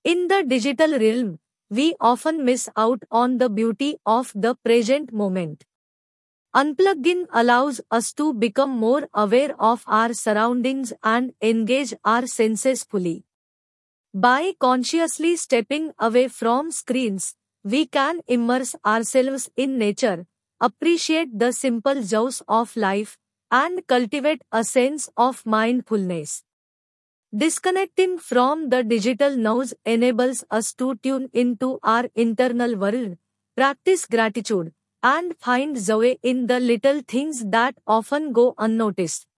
In the digital realm, we often miss out on the beauty of the present moment. Unplugging allows us to become more aware of our surroundings and engage our senses fully. By consciously stepping away from screens, we can immerse ourselves in nature, appreciate the simple joys of life, and cultivate a sense of mindfulness. Disconnecting from the digital noise enables us to tune into our internal world, practice gratitude, and find joy in the little things that often go unnoticed.